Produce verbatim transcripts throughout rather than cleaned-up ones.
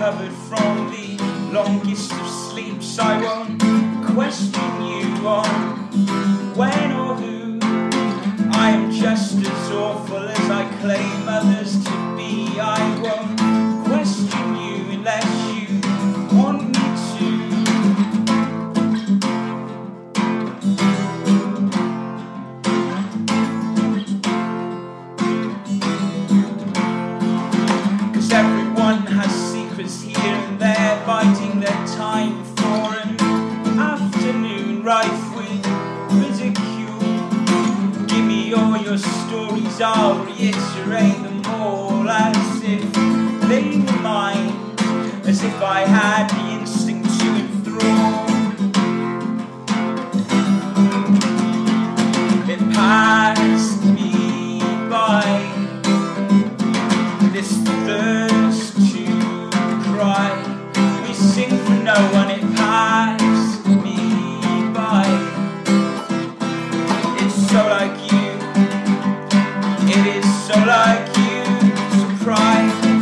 recovered from the longest of sleeps. I won't question you on when or who. I am just as awful as I claim others to be. I won't question you unless you want me to. 'Cause everyone has secrets here and there, biding their time for an afternoon rife with ridicule. Give me all your stories, I'll reiterate them all as if they were mine, as if I had the instinct to enthrall. It passed me by, this thirst to cry. We sing for no one, it passed me by. It's so like you, it is so like you to cry.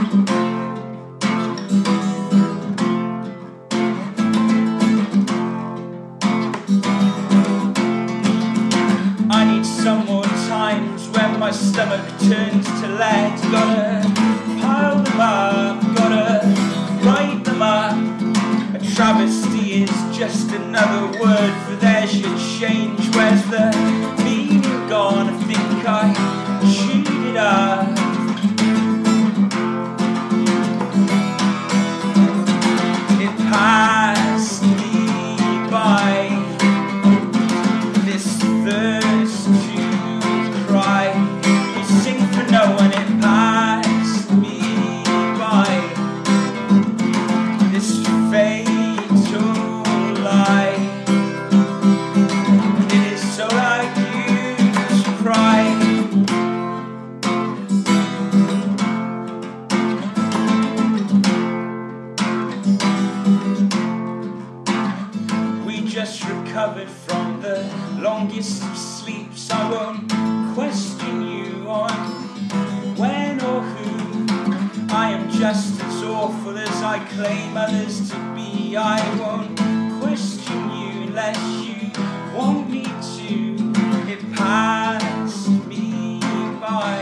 I need some more times when my stomach turns to lead. Gotta pile them up, gotta write them up. A travesty is just another word for there's your change. Where's the meaning gone? I think I chewed it up. It passed me by, this thirst to cry. We sing for no one, it passed me by, this fatal lie. It is so like you to cry. We just recovered from the longest of sleeps. I won't question you on when or who. I am just as awful as I claim others to be. I won't question you unless you want me to. It passed me by,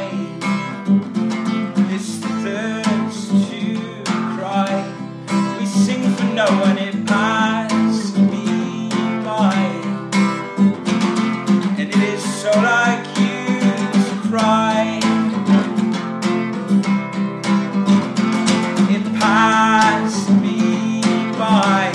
this thirst to cry. We sing for no one, it passed me by, and it is so like you to cry. It passed me by,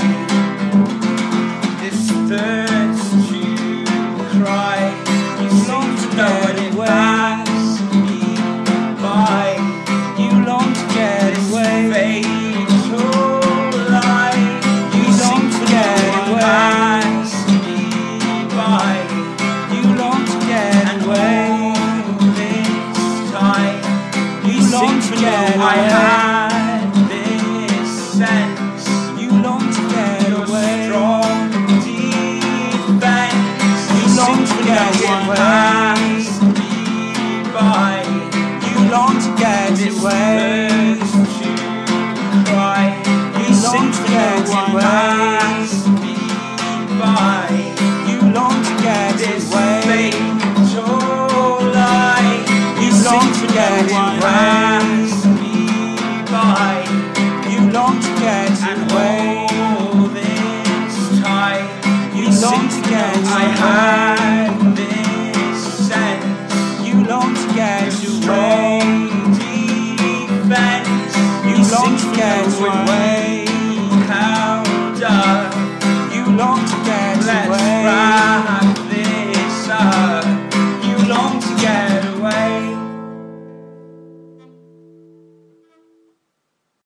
this thirst to cry. You long to know what it passed me by. You long to get away. Fatal lie. You long to get away. Passed me by. You long to get away. This time you long to get away. I had this sense. You long to get away. Strong defense. You long to get away. Passed me by. You long to get away. To cry. You long to get away. Passed me by. You long to get away. Fatal lie. You long to get away.